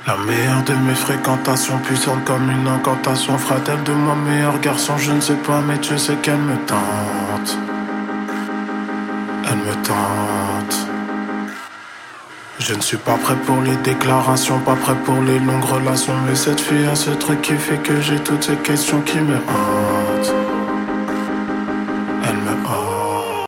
La meilleure de mes fréquentations, puissante comme une incantation. Fera-t-elle de moi meilleur garçon? Je ne sais pas, mais tu sais qu'elle me tente. Elle me tente. Je ne suis pas prêt pour les déclarations, pas prêt pour les longues relations. Mais cette fille a ce truc qui fait que j'ai toutes ces questions qui me hantent.